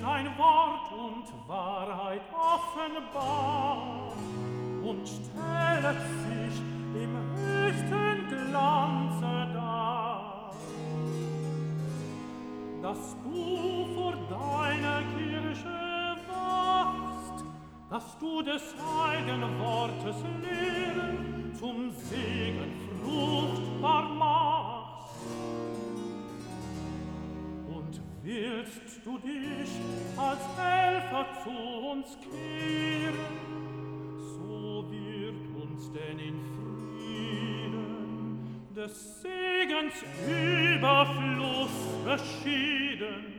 dein Wort und Wahrheit offenbar und stellet sich im höchsten Glanze dar. Dass du vor deiner Kirche wachst, dass du des heiligen Wortes Lehren zum Segen fruchtbar machst. Und willst du dich als Helfer zu uns kehren, so wird uns denn in Frieden des Segens Überfluss beschieden.